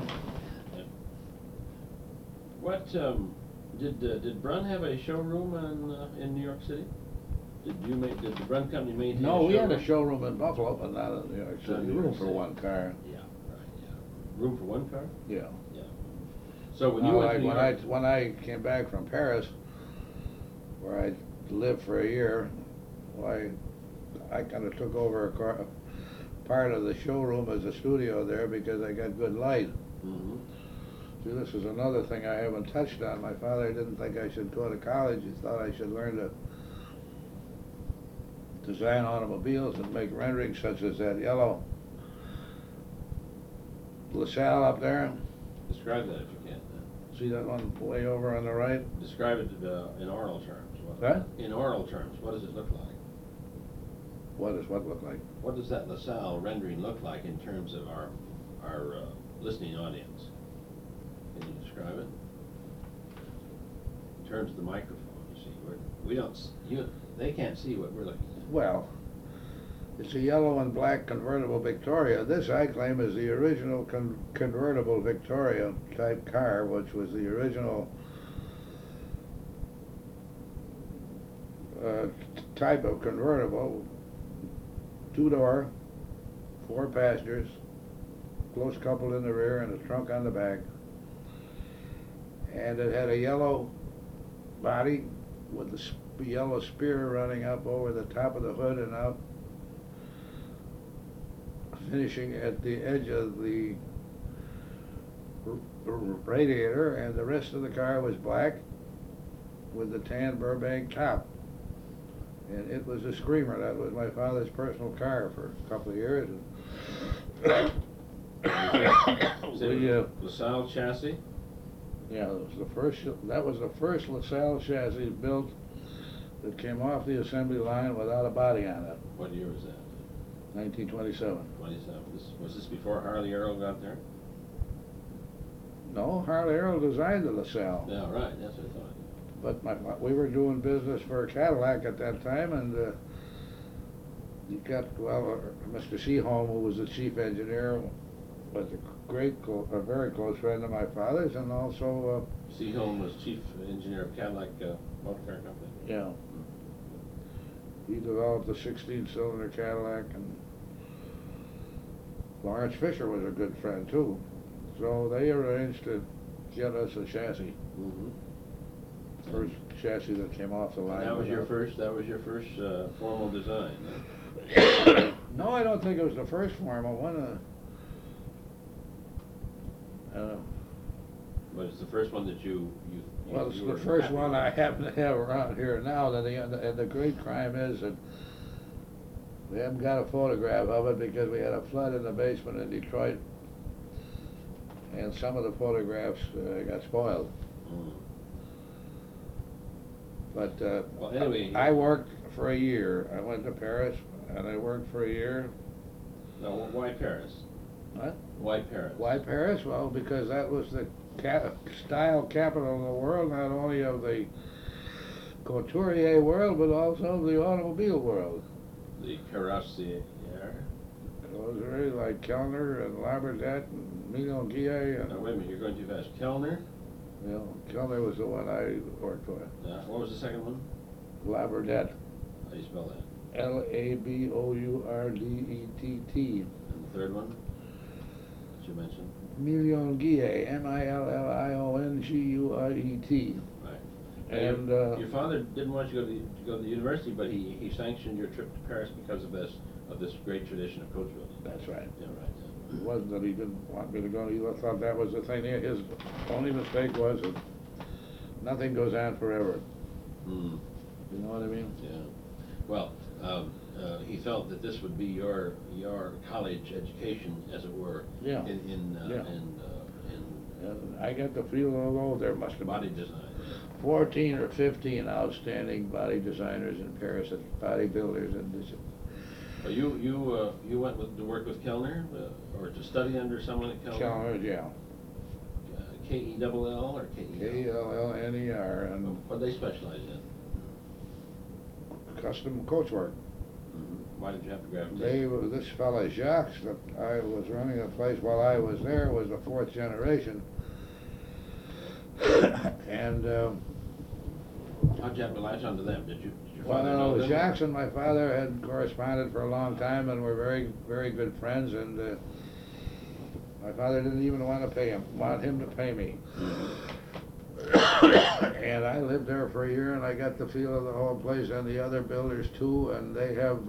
What did Brun have a showroom in New York City? Did the Brun company maintain? No, we had a showroom in Buffalo, but not in New York City. Not in New York Room for City. one car. Yeah, right. Yeah. Room for one car? Yeah. Yeah. So when you Now, went like to New York, when I came back from Paris, where I lived for a year, well, I kind of took over a part of the showroom as a studio there because I got good light. mm-hmm. See, this is another thing I haven't touched on. My father didn't think I should go to college. He thought I should learn to design automobiles and make renderings such as that yellow LaSalle up there. Describe that if you can. See that one way over on the right? Describe it in oral terms. What? In oral terms, what does it look like? What does what look like? What does that LaSalle rendering look like in terms of our our listening audience. Can you describe it? In terms of the microphone, you see, we don't, they can't see what we're looking at. Well, it's a yellow and black convertible Victoria. This, I claim, is the original convertible Victoria type car, which was the original type of convertible. Two-door, 4 passengers, close coupled in the rear and a trunk on the back. And it had a yellow body with the yellow spear running up over the top of the hood and out, finishing at the edge of the radiator, and the rest of the car was black with the tan Burbank top. And it was a screamer. That was my father's personal car for a couple of years. LaSalle chassis? Yeah, that was the first LaSalle chassis built that came off the assembly line without a body on it. What year was that? 1927. 27. Was this before Harley Earl got there? No, Harley Earl designed the LaSalle. Yeah, right, that's what I thought. But we were doing business for Cadillac at that time, and you got, Mr. Seaholm, who was the chief engineer, was a very close friend of my father's, and also Seaholm was chief engineer of Cadillac Motor Car Company. Yeah. He developed the 16-cylinder Cadillac, and Lawrence Fisher was a good friend too. So they arranged to get us a chassis. Mm-hmm. First chassis that came off the line. That was your first formal design, huh? No, I don't think it was the first formal one. But it's the first one that you well, it's the first one I happen to have around here now. And the great crime is that we haven't got a photograph of it because we had a flood in the basement in Detroit, and some of the photographs got spoiled. Mm. But well, anyway, I worked for a year. I went to Paris, and I worked for a year. No, why Paris? What? Why Paris? Why Paris? Well, because that was the style capital of the world, not only of the couturier world, but also of the automobile world. The carrossier. Those are like Kellner and Labradette and Milon-Guillet. And now, wait a minute, you're going too fast. Kellner? Well, Kellner was the one I worked for. What was the second one? Labradette. How do you spell that? Labourdett. And the third one that you mentioned? Milon-Guillet. Milionguiret. Right. And your father didn't want you to go to the university, but he sanctioned your trip to Paris because of this great tradition of coach building. That's right. Yeah, right. Yeah. It wasn't that he didn't want me to go. He thought that was the thing. His only mistake was that nothing goes on forever. Mm. You know what I mean? Yeah. Well, he felt that this would be your college education, as it were. Yeah. In I got the feel, although there must have body been design. 14 or 15 outstanding body designers in Paris, and bodybuilders, and this. Well, you went to work with Kellner, or to study under someone at Kellner? Kellner, yeah. K-E-double-L or K-E-L? K-E-L-L-N-E-R, and What do they specialize in? custom coach work. Mm-hmm. Why did you have to grab This fella Jacques that I was running the place while I was there was the 4th generation. And how'd you have to latch onto them? Did your father know them? Jacques and my father had corresponded for a long time and were very, very good friends, and my father didn't even want him to pay me. And I lived there for a year, and I got the feel of the whole place, and the other builders too, and they have,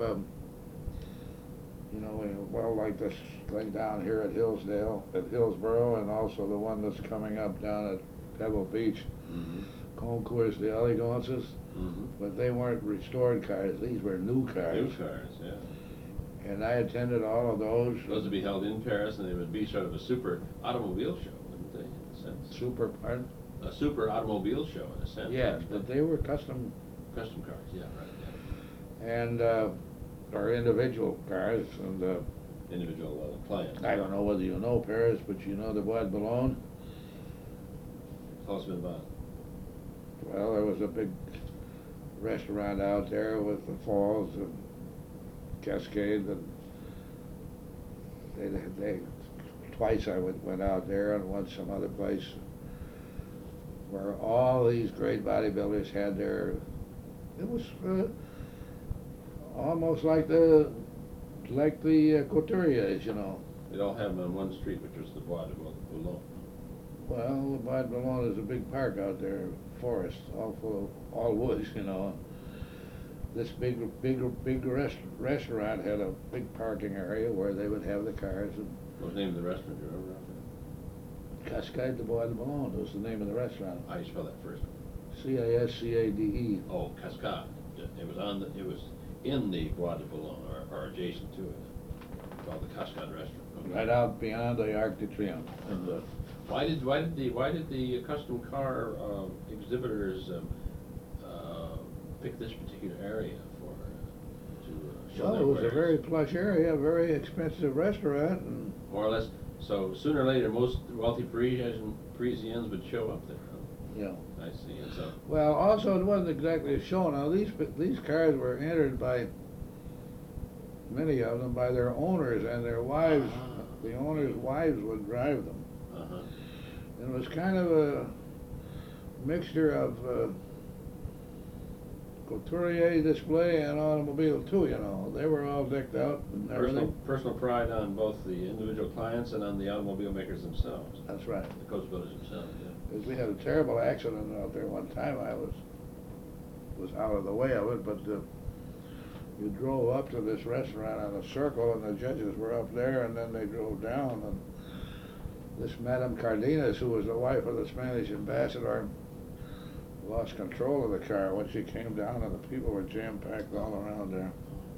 like this thing down here at Hillsborough, and also the one that's coming up down at Pebble Beach. Mm-hmm. Concours de Elegances, mm-hmm. But they weren't restored cars. These were new cars. New cars, yeah. And I attended all of those. Those would be held in Paris, and they would be sort of a super automobile show, wouldn't they, in a sense? Super, pardon? A super automobile show, in a sense. Yes, but they were custom cars, yeah, right, yeah. And or individual cars, and individual clients. I don't know whether you know Paris, but you know the Bois de Boulogne? Tell us a bit about it. Well, there was a big restaurant out there with the falls and Cascade, and they twice I went out there and once some other place where all these great bodybuilders had their, it was almost like the couturiers, you know. They'd all have them on one street, which was the Bois de Boulogne. Well, the Bois de Boulogne is a big park out there, forest, all full of, all woods, you know. This big restaurant had a big parking area where they would have the cars. And What was the name of the restaurant? Do you remember out Cascade de Bois de Boulogne was the name of the restaurant. there? How do you spell that first? Cascade. Oh, Cascade. It was in the Bois de Boulogne, or adjacent to it. Called the Cascade Restaurant. Okay. Right out beyond the Arc de Triomphe. And, Why did the custom car exhibitors pick this particular area to show well, their it was a wares? very plush area, a very expensive restaurant, and More or less. So sooner or later, most wealthy Parisians would show up there. Huh? you know. I see. And so Well, also it wasn't exactly a show. Now these cars were entered by many of them by their owners and their wives. Ah. The owners' wives would drive them. uh-huh. And it was kind of a mixture of couturier display and automobile too, you know. They were all decked out and everything. Personal pride on both the individual clients and on the automobile makers themselves, That's right. the coach builders themselves. Yeah. Because we had a terrible accident out there one time. I was out of the way of it, but you drove up to this restaurant on a circle, and the judges were up there, and then they drove down, and this Madame Cardenas, who was the wife of the Spanish ambassador, lost control of the car when she came down, and the people were jam-packed all around there.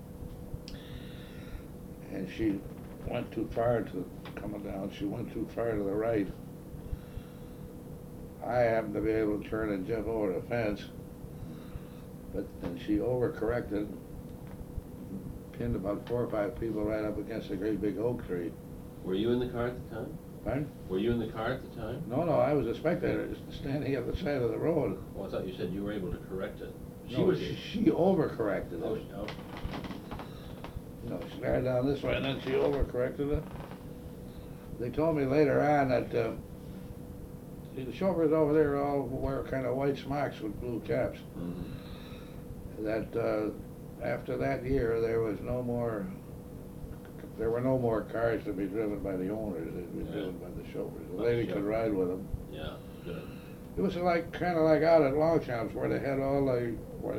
And she went too far coming down. She went too far to the right. I happened to be able to turn and jump over the fence, and she overcorrected, pinned about 4 or 5 people right up against a great big oak tree. Were you in the car at the time? Pardon? Were you in the car at the time? No, I was a spectator, just standing at the side of the road. Well, I thought you said you were able to correct it. She overcorrected Oh, it. oh. You know, she started down this way, and then she overcorrected it. They told me later on that, see, the chauffeurs over there all wear kind of white smocks with blue caps. Mhm. That after that year, there were no more cars to be driven by the owners. They'd be driven by the chauffeurs. The lady could ride with them. Yeah, good. It was kind of like out at Longchamps where they had all the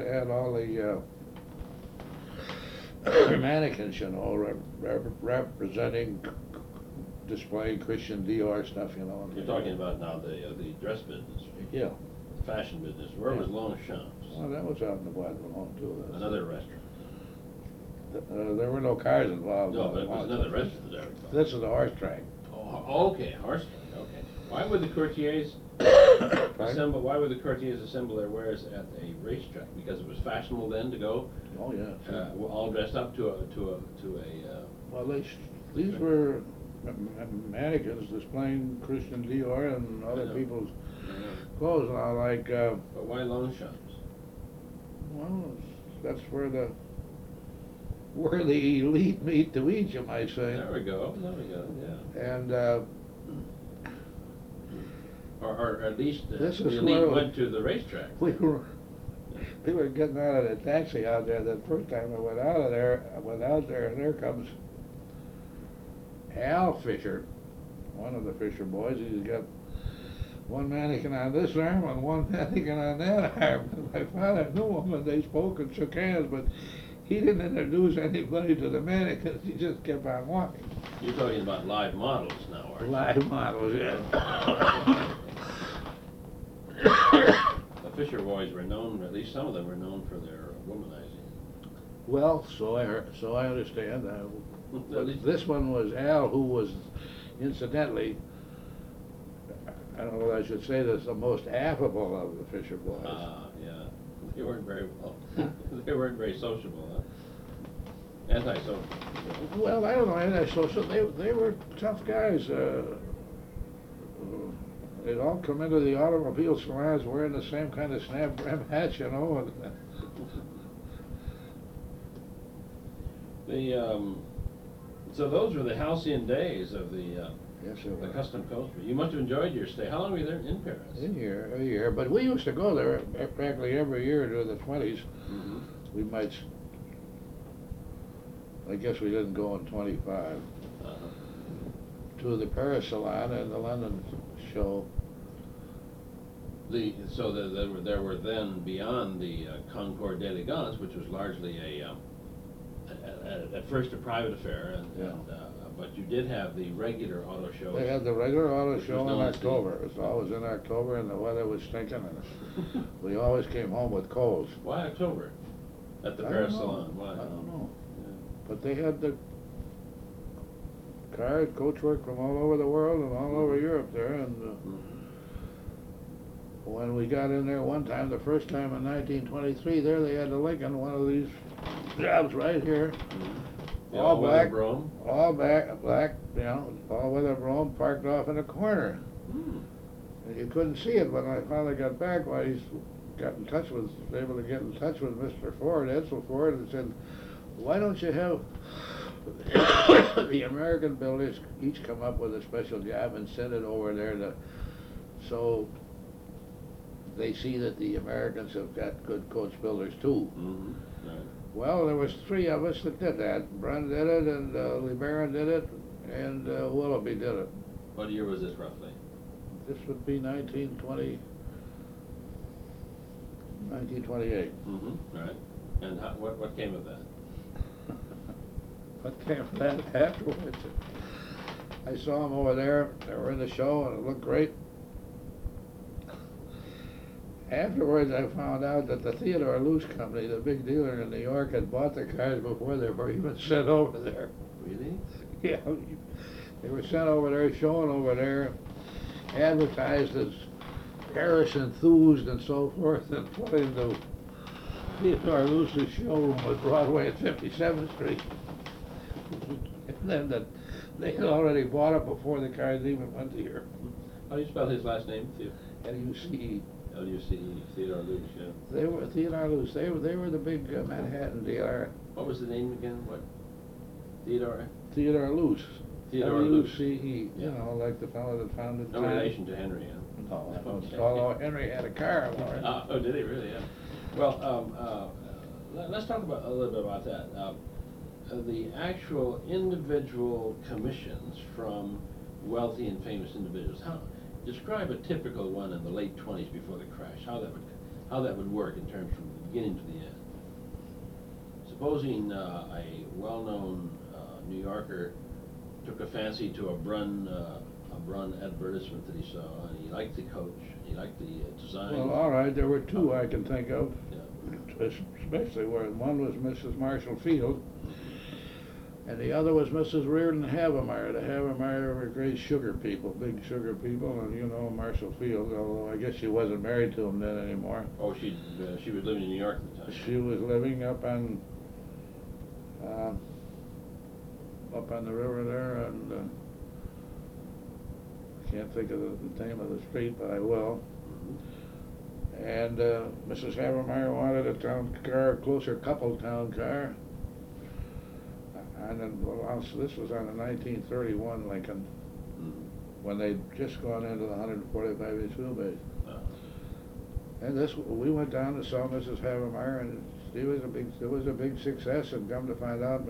mannequins, you know, representing, displaying Christian Dior stuff, you know. You're talking about now the dress business, Yeah. the fashion business. Where was Longchamps? Well, that was out in the Bois de Boulogne too. Another restaurant. There were no cars involved. No, but it was another restaurant there. This is the horse track. Oh, okay, horse track, okay. Why would the courtiers assemble their wares at a racetrack? Because it was fashionable then to go Oh, yeah. all dressed up to a Well, these were mannequins displaying Christian Dior and other know. people's clothes. Now, like, but why Longchamps? well, that's where the elite meet to eat, you might say. There we go, yeah. And Or at least This the is elite where- went to the racetrack. we were getting out of the taxi out there. The first time I went out there, and there comes Al Fisher, one of the Fisher boys. He's got one mannequin on this arm and one mannequin on that arm. And my father knew him, and they spoke and shook hands, but he didn't introduce anybody to the mannequins. He just kept on walking. You're talking about live models now, aren't you? Live models, yeah. The Fisher boys were known, at least some of them were known for their womanizing. Well, so I understand. At least- This one was Al, who was, incidentally, I don't know what I should say this, the most affable of the Fisher boys. Yeah. They weren't very well. They weren't very sociable, huh? Anti-social. Well, I don't know, antisocial, they were tough guys. They'd all come into the automobile salons wearing the same kind of snap brim hats, you know. So those were the halcyon days of the Yes, it the was. custom coaster. You must have enjoyed your stay. How long were you there in Paris? A year, but we used to go there practically every year during the 20s. Mm-hmm. We might, I guess we didn't go in 25, Uh-huh. to the Paris Salon and the London show. So there were then beyond the Concours d'Elegance, which was largely at first a private affair, but you did have the regular auto shows. They had the regular auto Which was show in known as the- October. It was always in October, and the weather was stinking, and we always came home with colds. Why October? At the I Paris don't know. Salon? Why? I don't know. Yeah. But they had the cars, coachwork from all over the world and all over Europe there, and Mhm. when we got in there one time, the first time in 1923, there they had the Lincoln, one of these jobs right here, The all all-weather black, brougham? all black, you know, all weather brougham parked off in a corner. Hmm. And you couldn't see it. When I finally got back, well, was able to get in touch with Mr. Ford, Edsel Ford, and said, why don't you have the American builders each come up with a special job and send it over there so they see that the Americans have got good coach builders too. Mm-hmm. Right. Well, there was 3 of us that did that. Brun did it, and LeBaron did it, and Willoughby did it. What year was this roughly? This would be 1928. Mm-hmm. Right. And what came of that? What came from that afterwards? I saw them over there. They were in the show, and it looked great. Afterwards, I found out that the Theodore Luce Company, the big dealer in New York, had bought the cars before they were even sent over there. Really? Yeah, they were sent over there, shown over there, advertised as Paris enthused and so forth, and put into Theodore Luce's showroom at Broadway at 57th Street. And then that they had already bought it before the cars even went to Europe. How do you spell his last name? L-U-C-E. L-U-C-E, Theodore Luce, yeah. They were Theodore Luce. They were the big Manhattan dealer. What was the name again? What? Theodore? Theodore Luce. Theodore Luce. L-U-C-E. Yeah. You know, like the fellow that founded. No relation to Henry, huh? No, Okay. although Henry had a car. Oh, did he really? Yeah. Well, let's talk about a little bit about that. The actual individual commissions from wealthy and famous individuals. Describe a typical one in the late 20s before the crash. How that would work in terms from the beginning to the end. Supposing a well-known New Yorker took a fancy to a Brun advertisement that he saw, and he liked the coach, he liked the design. Well, all right, there were 2 I can think of, Yeah. especially where one was Mrs. Marshall Field, and the other was Mrs. Reardon Havemeyer. The Havemeyer were great sugar people, big sugar people, and you know Marshall Field, although I guess she wasn't married to him then anymore. Oh, she was living in New York at the time. She was living up on the river there, and I can't think of the name of the street, but I will. And Mrs. Havemeyer wanted a town car, a closer couple town car. And then, this was on the 1931 Lincoln, when they'd just gone into the 145-inch wheelbase. And we went down and saw Mrs. Havemeyer, and it was a big success. And come to find out,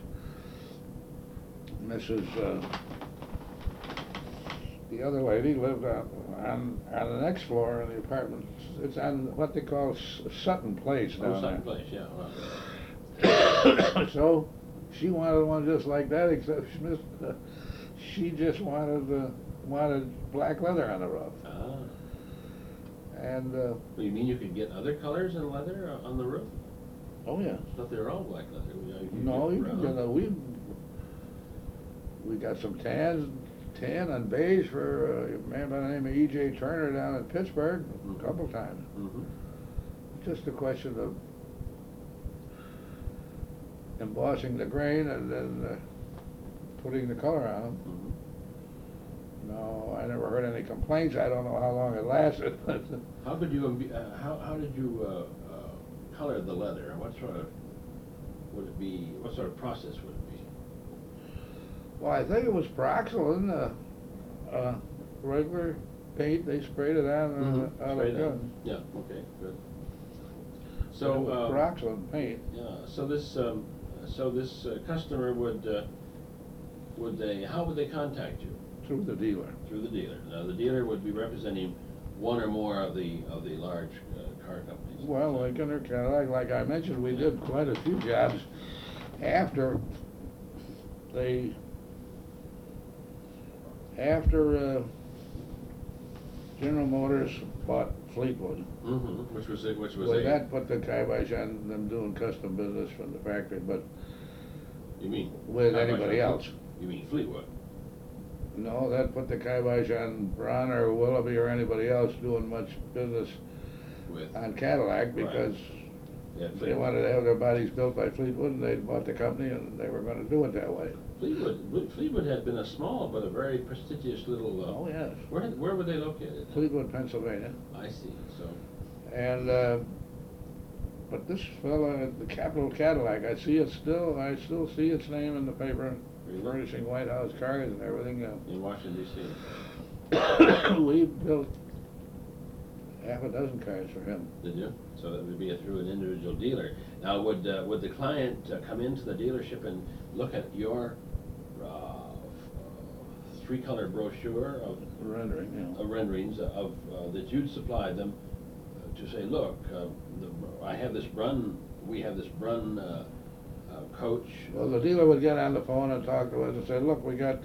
the other lady lived on the next floor in the apartment. It's on what they call Sutton Place down there. Sutton Place, yeah. Right. So she wanted one just like that, except she just wanted black leather on the roof. Ah. And You mean you could get other colors in leather on the roof? oh yeah. I thought they were all black leather. No, you can, we got some tan and beige for a man by the name of E.J. Turner down in Pittsburgh a couple times. Mm-hmm. Just a question of embossing the grain and then putting the color on them. Mhm. No, I never heard any complaints. I don't know how long it lasted. How did you, how did you color the leather? What sort of, would it be, what sort of process would it be? Well, I think it was peroxidin, regular paint. They sprayed it on the Sprayed on. gun. Yeah, okay, good. It So, was peroxidin paint. yeah, so this customer would they, how would they contact you? Through the dealer. Through the dealer. Now, the dealer would be representing one or more of the large car companies. Well, Lincoln or Cadillac, like I mentioned, we did quite a few jobs after they, General Motors bought Fleetwood. Mm-hmm, which was Well, that put the kibosh on them doing custom business from the factory, but you mean? with how much anybody on- else. You mean Fleetwood? No, that put the kibosh on Braun or Willoughby or anybody else doing much business With, on Cadillac because yeah, they wanted to have their bodies built by Fleetwood and they'd bought the company and they were gonna do it that way. Fleetwood had been a small but a very prestigious little, Oh, yes. where were they located? Fleetwood, Pennsylvania. I see, so, And, but this fella, the Capital Cadillac, I still see its name in the paper, Really? furnishing White House cars and everything. in Washington DC. We built half a dozen cars for him. Did you? So that would be through an individual dealer. Now, would the client come into the dealership and look at your three-color brochure of Rendering, you know. renderings of that you'd supplied them to say, look, I have this Brun, we have this Brun coach. Well, the dealer would get on the phone and talk to us and say, look, we got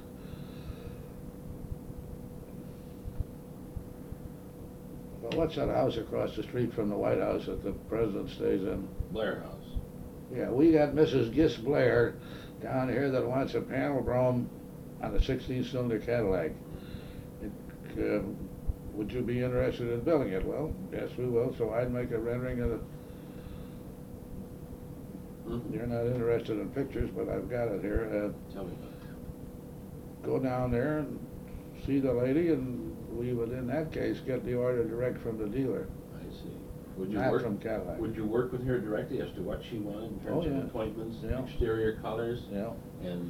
well, what's that house across the street from the White House that the president stays in? Blair House. Yeah, we got Mrs. Gis Blair down here that wants a panel chrome on a 16-cylinder Cadillac. Would you be interested in building it? Well, yes, we will. So I'd make a rendering of the. Mm-hmm. You're not interested in pictures, but I've got it here. Tell me about that. Go down there and see the lady, and we would, in that case, get the order direct from the dealer. I see. Would you Not work from Cadillac. Would you work with her directly as to what she wanted in terms Oh, yeah. of appointments, Yeah. exterior colors, Yeah, and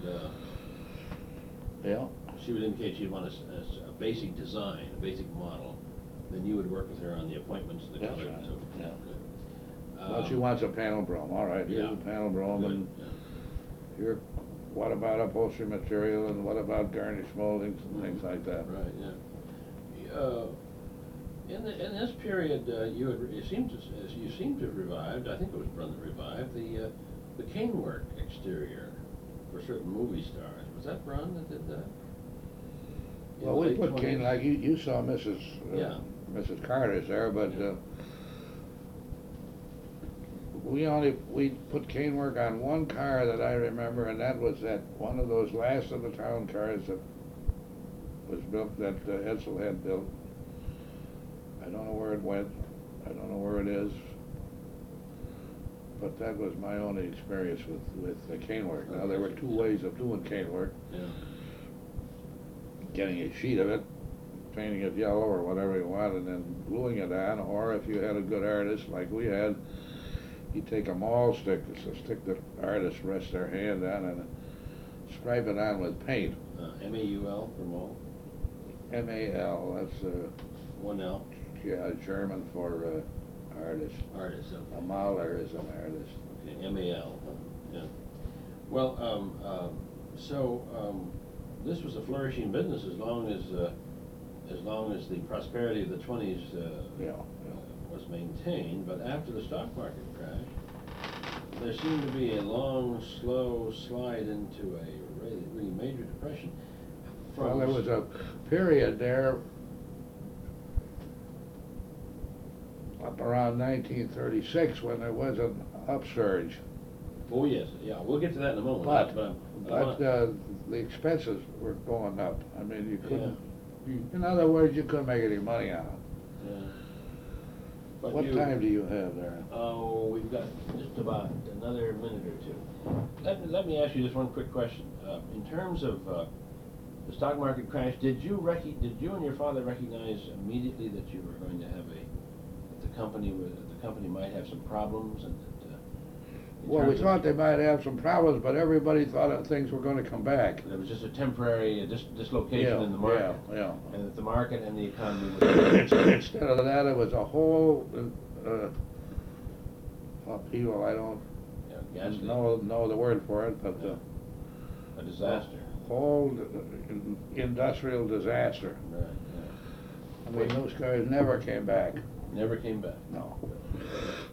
yeah. she would indicate she'd want a basic design, a basic model. Then you would work with her on the appointments, the That's color, right, and so forth. yeah. Good. Well, she wants a panel chrome. All right, here's Yeah. a panel chrome, Good, and yeah. here, what about upholstery material, and what about garnish moldings and things like that? Right, yeah. In this period, you seem to have revived. I think it was Brun that revived the canework exterior for certain movie stars. Was that Brun that did that? In Well, the we late put 20s? cane, like you saw Mrs. Yeah. Mrs. Carter's there, but Yeah. we put cane work on one car that I remember, and that was that one of those last of the town cars that was built, that Edsel had built. I don't know where it went. I don't know where it is. But that was my only experience with the cane work. Now, there were two ways of doing cane work. Yeah. Getting a sheet of it, painting it yellow or whatever you want, and then gluing it on, or if you had a good artist like we had, you'd take a maul stick, it's a stick that artists rest their hand on, and stripe it on with paint. M-A-U-L for mole. M-A-L, that's One L. German for artist. Artist. A Okay. Mahler is an artist. Okay, M-A-L. Yeah. Well, this was a flourishing business as long as the prosperity of the 20s Yeah. was maintained. But after the stock market crash, there seemed to be a long, slow slide into a really major depression. Well, there was a period there up around 1936 when there was an upsurge. Oh, yes, yeah, we'll get to that in a moment. But the expenses were going up. I mean, you couldn't, in other words, you couldn't make any money on them. Yeah. But What time do you have there? Oh, we've got just about another minute or two. Let me ask you just one quick question. In terms of the stock market crash, did you and your father recognize immediately that you were going to have that the company might have some problems, and that Well, we thought they might have some problems, but everybody thought that things were gonna come back. there was just a temporary dislocation in the market, Yeah, and that the market and the economy would Instead of that, it was a whole, upheaval, I don't ghastly, know the word for it, but, a disaster. whole industrial disaster. Right, I mean, those guys never came back. yeah. Never came back. No.